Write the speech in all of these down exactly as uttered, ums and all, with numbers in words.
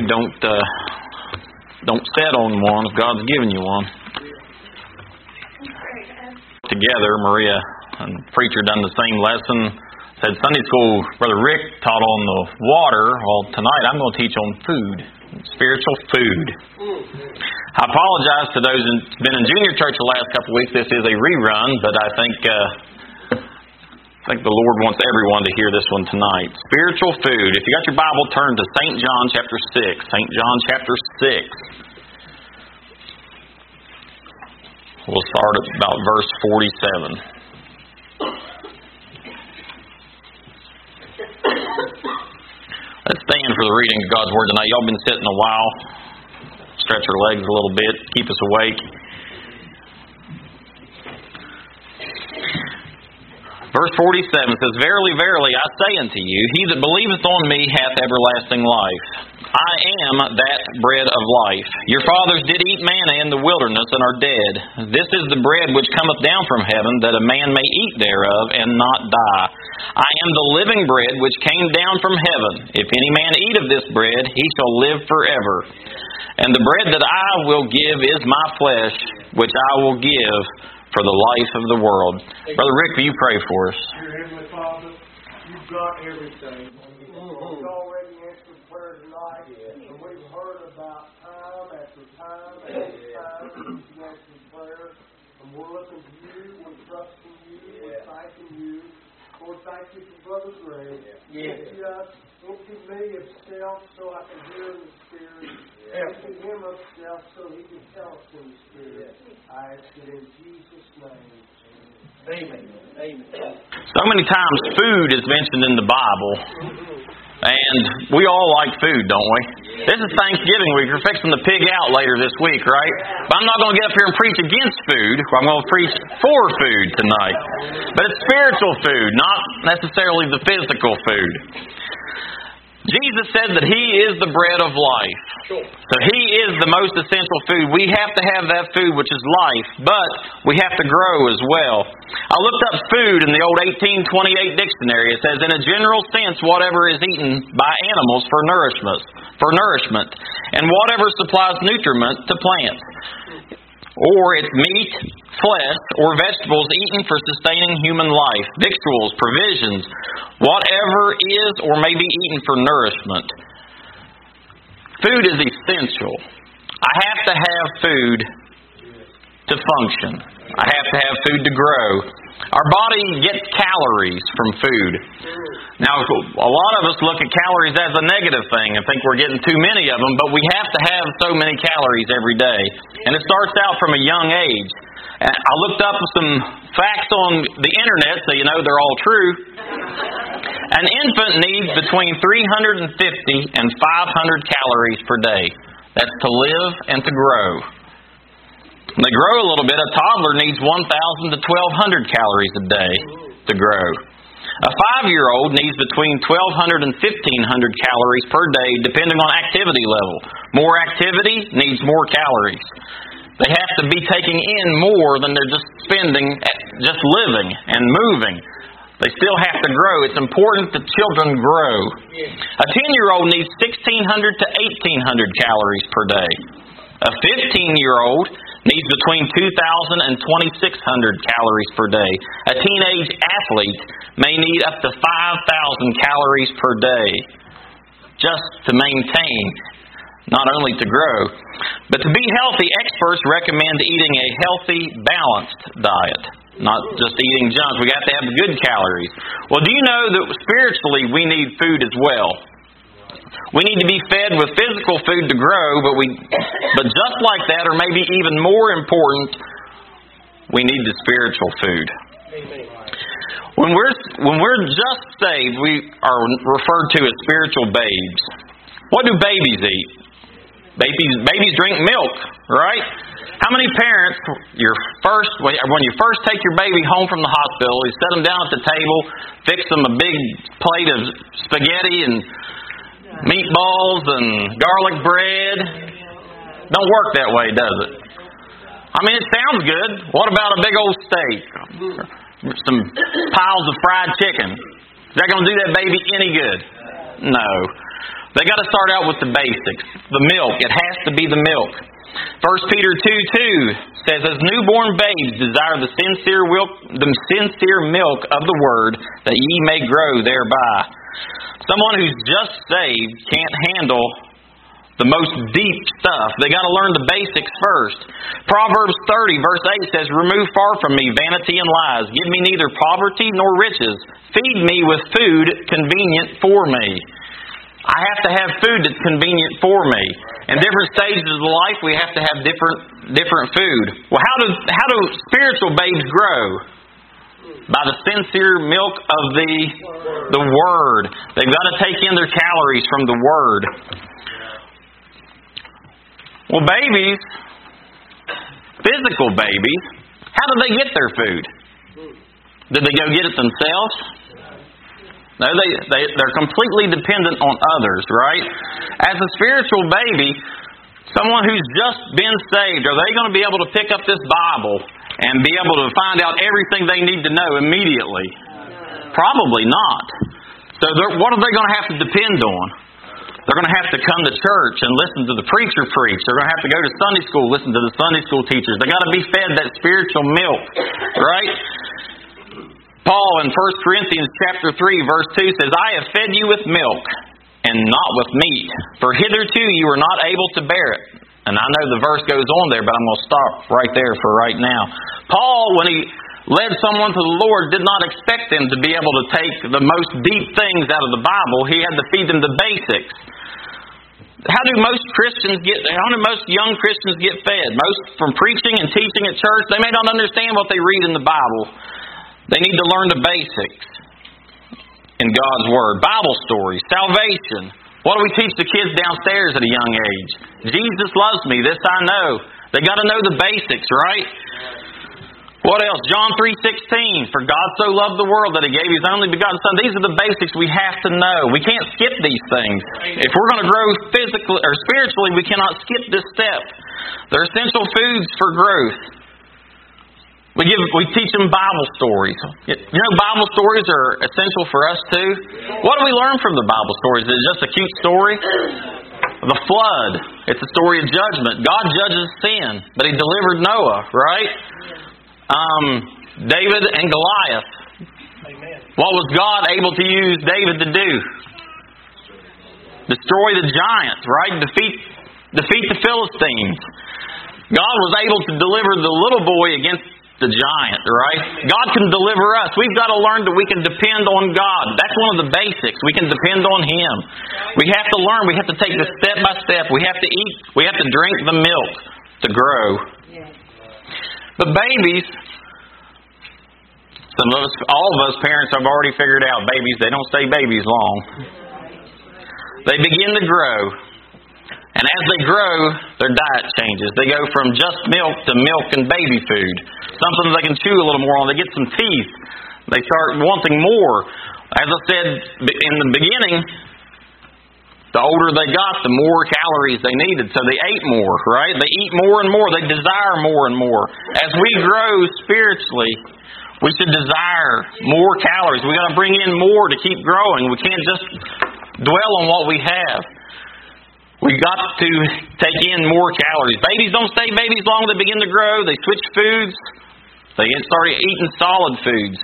don't uh, don't set on one if God's given you one. Together, Maria and the preacher done the same lesson. Said Sunday school, Brother Rick taught on the water. Well, tonight I'm going to teach on food, spiritual food. I apologize to those who've been in junior church the last couple of weeks. This is a rerun, but I think uh, I think the Lord wants everyone to hear this one tonight. Spiritual food. If you got your Bible, turn to Saint John chapter six. Saint John chapter six. We'll start at about verse forty-seven. Let's stand for the reading of God's Word tonight. Y'all been sitting a while. Stretch our legs a little bit. Keep us awake. Verse forty-seven says, Verily, verily, I say unto you, he that believeth on me hath everlasting life. I am that bread of life. Your fathers did eat manna in the wilderness and are dead. This is the bread which cometh down from heaven, that a man may eat thereof and not die. I am the living bread which came down from heaven. If any man eat of this bread, he shall live forever. And the bread that I will give is my flesh, which I will give for the life of the world. Brother Rick, will you pray for us? Dear Heavenly Father, you've got everything. You've already answered prayer tonight, and we've heard about time after time after time that you've answered prayer. And we're looking to you, we're trusting you, we're thanking you. Lord, thank you for Brother Greg. Empty us, empty me of self so I can hear in the Spirit. Empty him of self so he can tell us in the Spirit. I ask it in Jesus' name. Amen. Amen. So many times food is mentioned in the Bible. And we all like food, don't we? This is Thanksgiving week. We're fixing the pig out later this week, right? But I'm not going to get up here and preach against food. I'm going to preach for food tonight. But it's spiritual food, not necessarily the physical food. Jesus said that He is the bread of life. So He is the most essential food. We have to have that food, which is life, but we have to grow as well. I looked up food in the old eighteen twenty-eight dictionary. It says, in a general sense, whatever is eaten by animals for nourishment, for nourishment, and whatever supplies nutriment to plants. Or it's meat, flesh, or vegetables eaten for sustaining human life, victuals, provisions, whatever is or may be eaten for nourishment. Food is essential. I have to have food to function. I have to have food to grow. Our body gets calories from food. Now, a lot of us look at calories as a negative thing and think we're getting too many of them, but we have to have so many calories every day. And it starts out from a young age. I looked up some facts on the internet, so you know they're all true. An infant needs between three hundred fifty and five hundred calories per day. That's to live and to grow. When they grow a little bit, a toddler needs one thousand to twelve hundred calories a day to grow. A five-year-old needs between twelve hundred and fifteen hundred calories per day, depending on activity level. More activity needs more calories. They have to be taking in more than they're just spending, just living and moving. They still have to grow. It's important that children grow. A ten-year-old needs sixteen hundred to eighteen hundred calories per day. A fifteen-year-old needs between two thousand and twenty-six hundred calories per day. A teenage athlete may need up to five thousand calories per day just to maintain, not only to grow. But to be healthy, experts recommend eating a healthy, balanced diet, not just eating junk. We got to have good calories. Well, do you know that spiritually we need food as well? We need to be fed with physical food to grow, but we, but just like that, or maybe even more important, we need the spiritual food. When we're when we're just saved, we are referred to as spiritual babes. What do babies eat? Babies babies drink milk, right? How many parents, your first when you first take your baby home from the hospital, you set them down at the table, fix them a big plate of spaghetti and meatballs and garlic bread? Don't work that way, does it? I mean, it sounds good. What about a big old steak? Some piles of fried chicken? Is that going to do that baby any good? No. They got to start out with the basics. The milk. It has to be the milk. First Peter two two says, as newborn babes desire the sincere milk, the sincere milk of the Word, that ye may grow thereby. Someone who's just saved can't handle the most deep stuff. They got to learn the basics first. Proverbs thirty verse eight says, remove far from me vanity and lies. Give me neither poverty nor riches. Feed me with food convenient for me. I have to have food that's convenient for me. In different stages of life, we have to have different different food. Well, how do how do spiritual babes grow? By the sincere milk of the the Word. They've got to take in their calories from the Word. Well, babies, physical babies, how do they get their food? Did they go get it themselves? No, they, they, they're completely dependent on others, right? As a spiritual baby, someone who's just been saved, are they going to be able to pick up this Bible and be able to find out everything they need to know immediately? Probably not. So what are they going to have to depend on? They're going to have to come to church and listen to the preacher preach. They're going to have to go to Sunday school, listen to the Sunday school teachers. They've got to be fed that spiritual milk, right? Paul in First Corinthians chapter three verse two says, I have fed you with milk and not with meat, for hitherto you were not able to bear it. And I know the verse goes on there, but I'm going to stop right there for right now. Paul, when he led someone to the Lord, did not expect them to be able to take the most deep things out of the Bible. He had to feed them the basics. How do most Christians get, how do most young Christians get fed? Most from preaching and teaching at church. They may not understand what they read in the Bible. They need to learn the basics in God's Word. Bible stories, salvation. What do we teach the kids downstairs at a young age? Jesus loves me, this I know. They got to know the basics, right? What else? John three sixteen. For God so loved the world that He gave His only begotten Son. These are the basics we have to know. We can't skip these things. If we're going to grow physically or spiritually, we cannot skip this step. They're essential foods for growth. We give, we teach them Bible stories. You know, Bible stories are essential for us too. What do we learn from the Bible stories? Is it just a cute story? The flood. It's a story of judgment. God judges sin, but He delivered Noah, right? Um, David and Goliath. What was God able to use David to do? Destroy the giants, right? Defeat, defeat the Philistines. God was able to deliver the little boy against the giant, right? God can deliver us. We've got to learn that we can depend on God. That's one of the basics. We can depend on Him. We have to learn. We have to take this step by step. We have to eat. We have to drink the milk to grow. The babies, some of us, all of us parents have already figured out babies, they don't stay babies long. They begin to grow. And as they grow, their diet changes. They go from just milk to milk and baby food. Something they can chew a little more on. They get some teeth. They start wanting more. As I said in the beginning, the older they got, the more calories they needed. So they ate more, right? They eat more and more. They desire more and more. As we grow spiritually, we should desire more calories. We've got to bring in more to keep growing. We can't just dwell on what we have. We've got to take in more calories. Babies don't stay babies long. They begin to grow. They switch foods. They get started eating solid foods.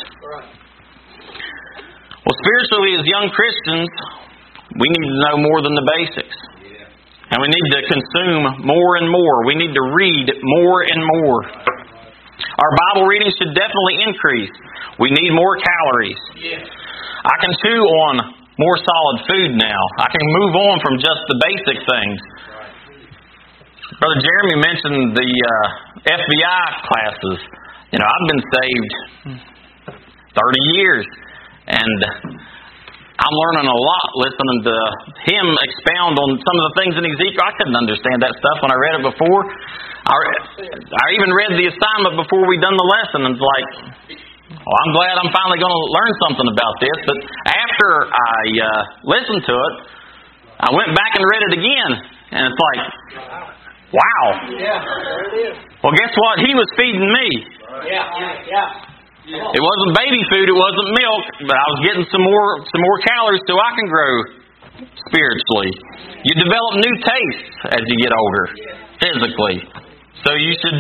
Well, spiritually, as young Christians, we need to know more than the basics. And we need to consume more and more. We need to read more and more. Our Bible reading should definitely increase. We need more calories. I can chew on more solid food now. I can move on from just the basic things. Brother Jeremy mentioned the uh, F B I classes. You know, I've been saved thirty years, and I'm learning a lot listening to him expound on some of the things in Ezekiel. I couldn't understand that stuff when I read it before. I, I even read the assignment before we done the lesson, and it's like, well, I'm glad I'm finally going to learn something about this. But after I uh, listened to it, I went back and read it again. And it's like, wow. Yeah, there it is. Well, guess what? He was feeding me. Yeah, yeah. It wasn't baby food. It wasn't milk. But I was getting some more some more calories so I can grow spiritually. You develop new tastes as you get older, physically. So you should...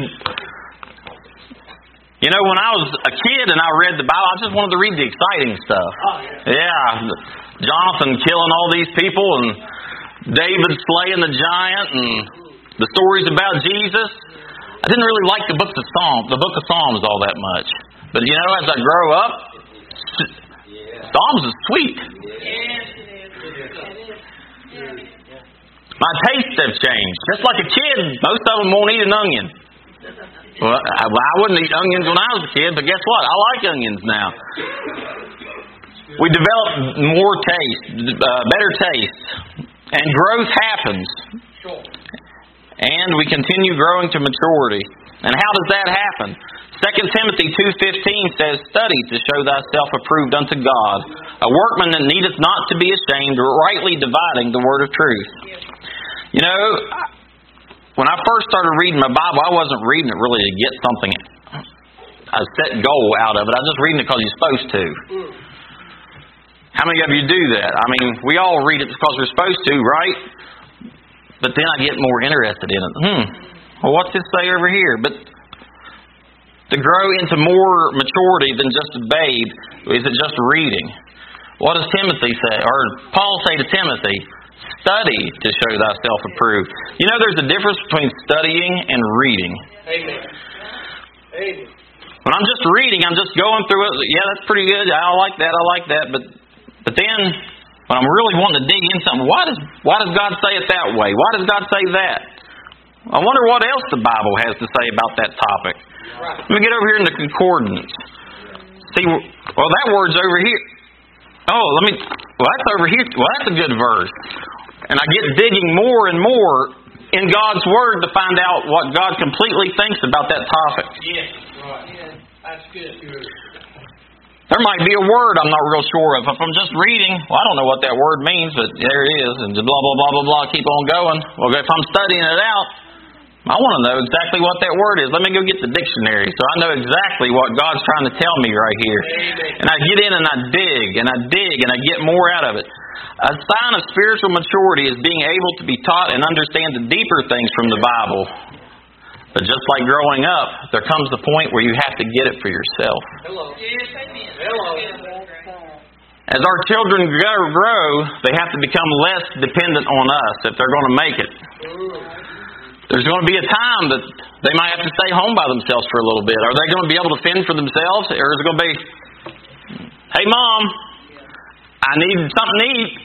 You know, when I was a kid and I read the Bible, I just wanted to read the exciting stuff. Yeah, Jonathan killing all these people and David slaying the giant and the stories about Jesus. I didn't really like the book of Psalms, the book of Psalms all that much. But you know, as I grow up, Psalms is sweet. My tastes have changed. Just like a kid, most of them won't eat an onion. Well, I, I wouldn't eat onions when I was a kid, but guess what? I like onions now. We develop more taste, uh, better taste, and growth happens. And we continue growing to maturity. And how does that happen? Second Timothy two fifteen says, "Study to show thyself approved unto God, a workman that needeth not to be ashamed, rightly dividing the word of truth." You know, when I first started reading my Bible, I wasn't reading it really to get something, a set goal out of it. I was just reading it because you're supposed to. How many of you do that? I mean, we all read it because we're supposed to, right? But then I get more interested in it. Hmm, well, what's this say over here? But to grow into more maturity than just a babe, is it just reading? What does Timothy say, or Paul say to Timothy? Study to show thyself approved. You know, there's a difference between studying and reading. Amen. Amen. When I'm just reading, I'm just going through it. Yeah, that's pretty good. I like that. I like that. But but then, when I'm really wanting to dig in something, why does why does God say it that way? Why does God say that? I wonder what else the Bible has to say about that topic. Let me get over here in the concordance. See, well, that word's over here. Oh, let me, well, that's over here. Well, that's a good verse. And I get digging more and more in God's Word to find out what God completely thinks about that topic. Yes, right. Yeah, that's good. There might be a word I'm not real sure of. If I'm just reading, well, I don't know what that word means, but there it is. And blah, blah, blah, blah, blah, keep on going. Well, if I'm studying it out, I want to know exactly what that word is. Let me go get the dictionary so I know exactly what God's trying to tell me right here. And I get in and I dig and I dig and I get more out of it. A sign of spiritual maturity is being able to be taught and understand the deeper things from the Bible. But just like growing up, there comes the point where you have to get it for yourself. Hello. Hello. As our children grow, they have to become less dependent on us if they're going to make it. There's going to be a time that they might have to stay home by themselves for a little bit. Are they going to be able to fend for themselves? Or is it going to be, "Hey, Mom, I need something to eat."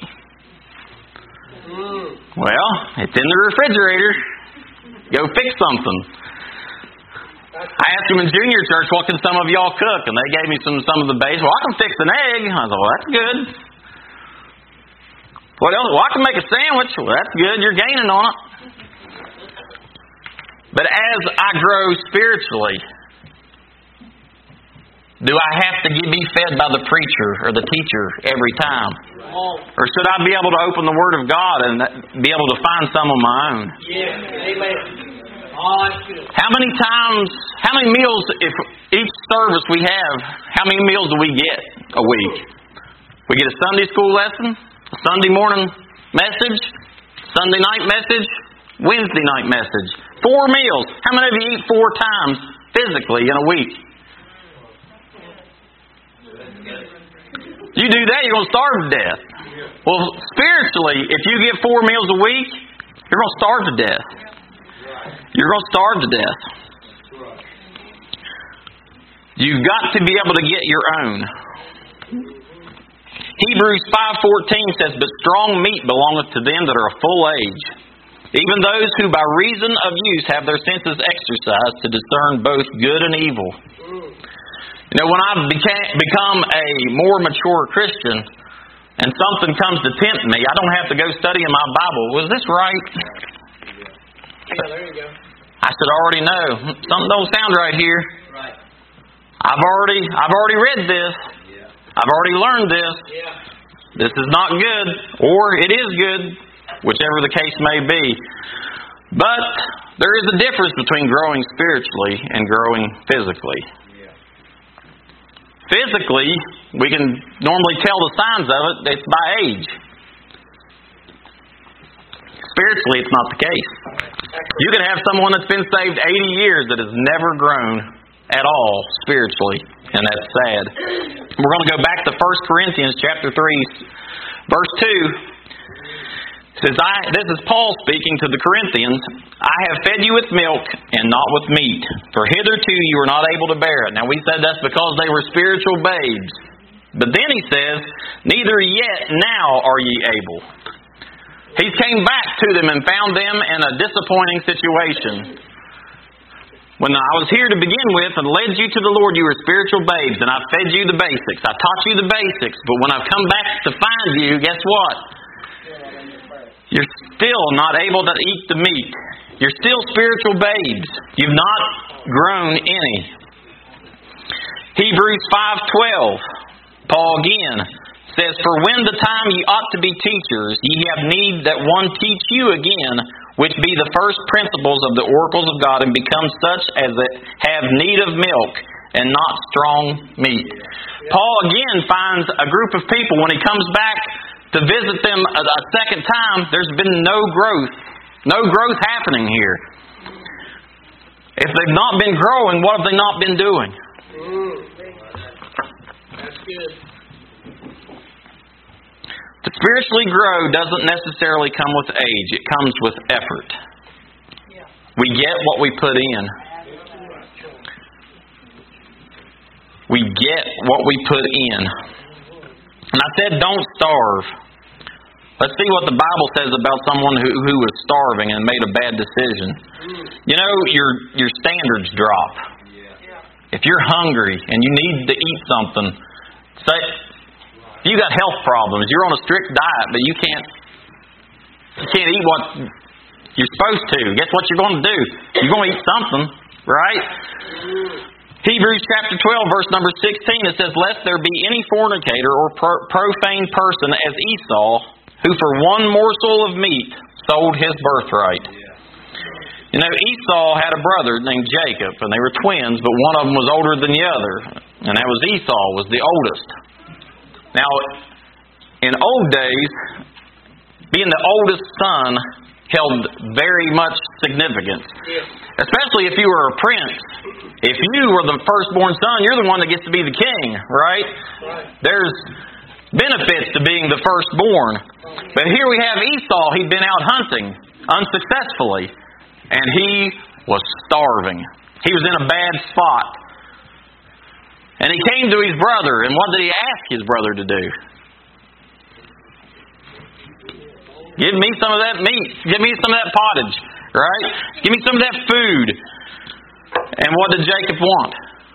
Mm. Well, it's in the refrigerator. Go fix something. I asked them in junior church, "What can some of y'all cook?" And they gave me some some of the base. "Well, I can fix an egg." I thought, "Well, that's good." What else? "Well, I can make a sandwich." "Well, that's good. You're gaining on it." But as I grow spiritually, do I have to be fed by the preacher or the teacher every time? Or should I be able to open the Word of God and be able to find some of my own? Yes. Amen. Oh, that's good. How many times, how many meals, if each service we have, how many meals do we get a week? We get a Sunday school lesson, a Sunday morning message, Sunday night message, Wednesday night message. Four meals. How many of you eat four times physically in a week? You do that, you're going to starve to death. Well, spiritually, if you get four meals a week, you're going to starve to death. You're going to starve to death. You've got to be able to get your own. Hebrews five fourteen says, "But strong meat belongeth to them that are of full age, even those who by reason of use have their senses exercised to discern both good and evil." You know, when I became, become a more mature Christian and something comes to tempt me, I don't have to go study in my Bible. Was this right? Yeah, there you go. I should already know. Something don't sound right here. Right. I've already I've already read this. Yeah. I've already learned this. Yeah. This is not good, or it is good, whichever the case may be. But there is a difference between growing spiritually and growing physically. Yeah. Physically, we can normally tell the signs of it. It's by age. spiritually, it's not the case. You can have someone that's been saved eighty years that has never grown at all spiritually, and that's sad. We're going to go back to First Corinthians chapter three, verse two. It says, I, this is Paul speaking to the Corinthians, I have fed you with milk and not with meat, for hitherto you were not able to bear it. Now we said that's because they were spiritual babes. But then he says, neither yet now are ye able. He came back to them and found them in a disappointing situation. When I was here to begin with and led you to the Lord, you were spiritual babes, and I fed you the basics. I taught you the basics, but when I've come back to find you, guess what? You're still not able to eat the meat. You're still spiritual babes. You've not grown any. Hebrews five twelve, Paul again says, for when the time ye ought to be teachers, ye have need that one teach you again, which be the first principles of the oracles of God, and become such as that have need of milk, and not strong meat. Paul again finds a group of people, when he comes back to visit them a, a second time, there's been no growth. No growth happening here. If they've not been growing, what have they not been doing? Mm. That's good. To spiritually grow doesn't necessarily come with age. It comes with effort. Yeah. We get what we put in. We get what we put in. And I said, don't starve. Let's see what the Bible says about someone who, who was starving and made a bad decision. You know, your your standards drop. If you're hungry and you need to eat something, say, if you got health problems, you're on a strict diet, but you can't you can't eat what you're supposed to. Guess what you're going to do? You're going to eat something, right? Hebrews chapter twelve, verse number sixteen, it says, lest there be any fornicator or pro- profane person as Esau, who for one morsel of meat sold his birthright. You know, Esau had a brother named Jacob, and they were twins, but one of them was older than the other, and that was Esau, was the oldest. Now, in old days, being the oldest son held very much significance. Especially if you were a prince. If you were the firstborn son, you're the one that gets to be the king, right? There's benefits to being the firstborn. But here we have Esau. He'd been out hunting unsuccessfully. And he was starving. He was in a bad spot. And he came to his brother. And what did he ask his brother to do? Give me some of that meat. Give me some of that pottage. Right? Give me some of that food. And what did Jacob want?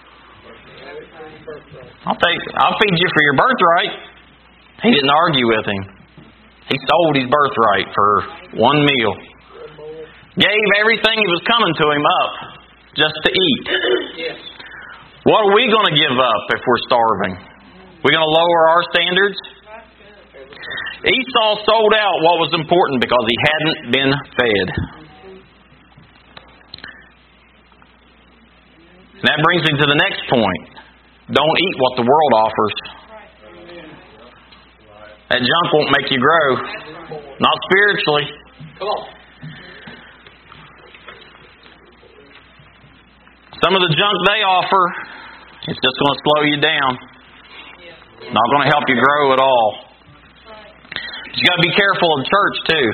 I'll take, I'll feed you for your birthright. He didn't argue with him. He sold his birthright for one meal. Gave everything that was coming to him up just to eat. What are we going to give up if we're starving? We're going to lower our standards? Esau sold out what was important because he hadn't been fed. And that brings me to the next point. Don't eat what the world offers. That junk won't make you grow. Not spiritually. Come on. Some of the junk they offer, it's just going to slow you down. Not going to help you grow at all. You got to be careful in church too.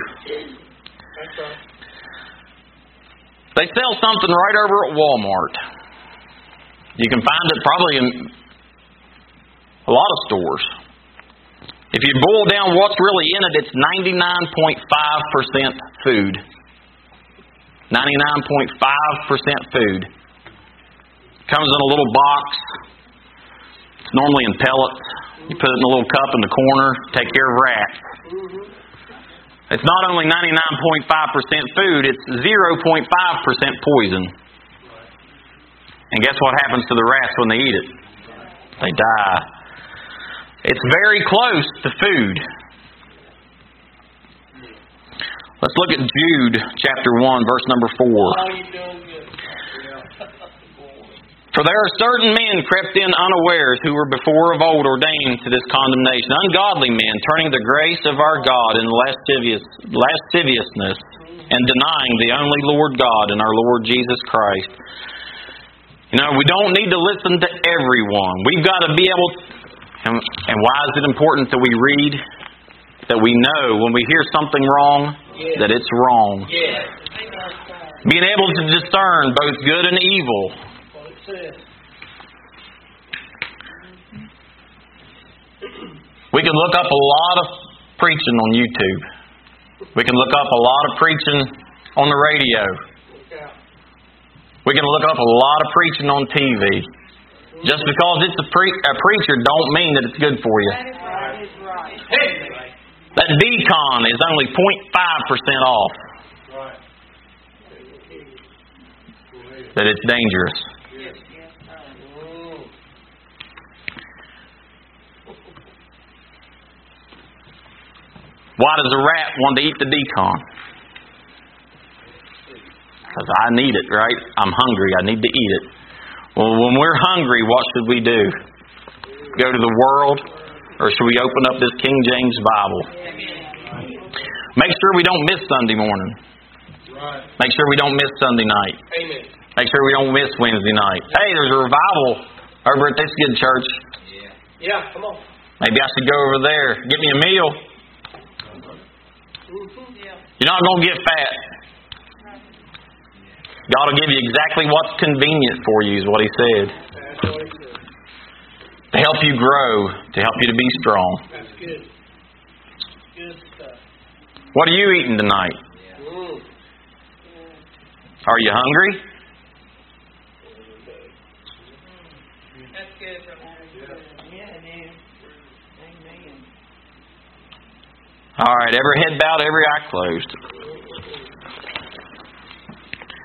They sell something right over at Walmart. You can find it probably in a lot of stores. If you boil down what's really in it, it's ninety-nine point five percent food. ninety-nine point five percent food. Comes in a little box. It's normally in pellets. You put it in a little cup in the corner. Take care of rats. It's not only ninety-nine point five percent food, it's zero point five percent poison. And guess what happens to the rats when they eat it? They die. It's very close to food. Let's look at Jude chapter one, verse number four. For there are certain men crept in unawares who were before of old ordained to this condemnation, ungodly men, turning the grace of our God in lascivious, lasciviousness, and denying the only Lord God and our Lord Jesus Christ. You know, we don't need to listen to everyone. We've got to be able to, and, and why is it important that we read? That we know when we hear something wrong, yeah. that it's wrong. Yeah. Being able to discern both good and evil. We can look up a lot of preaching on YouTube. We can look up a lot of preaching on the radio. We can look up a lot of preaching on T V. Just because it's a, pre- a preacher don't mean that it's good for you. That is right. That is right. That Beacon is only zero point five percent off. That it's dangerous. Why does a rat want to eat the Beacon? Because I need it, right? I'm hungry. I need to eat it. Well, when we're hungry, what should we do? Go to the world? Or should we open up this King James Bible? Make sure we don't miss Sunday morning. Make sure we don't miss Sunday night. Make sure we don't miss Wednesday night. Hey, there's a revival over at this good church. Yeah, come on. Maybe I should go over there. Get me a meal. You're not going to get fat. God will give you exactly what's convenient for you, is what He said. To help you grow, to help you to be strong. That's good. Good stuff. What are you eating tonight? Are you hungry? That's good. Yeah, it is. Amen. All right, every head bowed, every eye closed.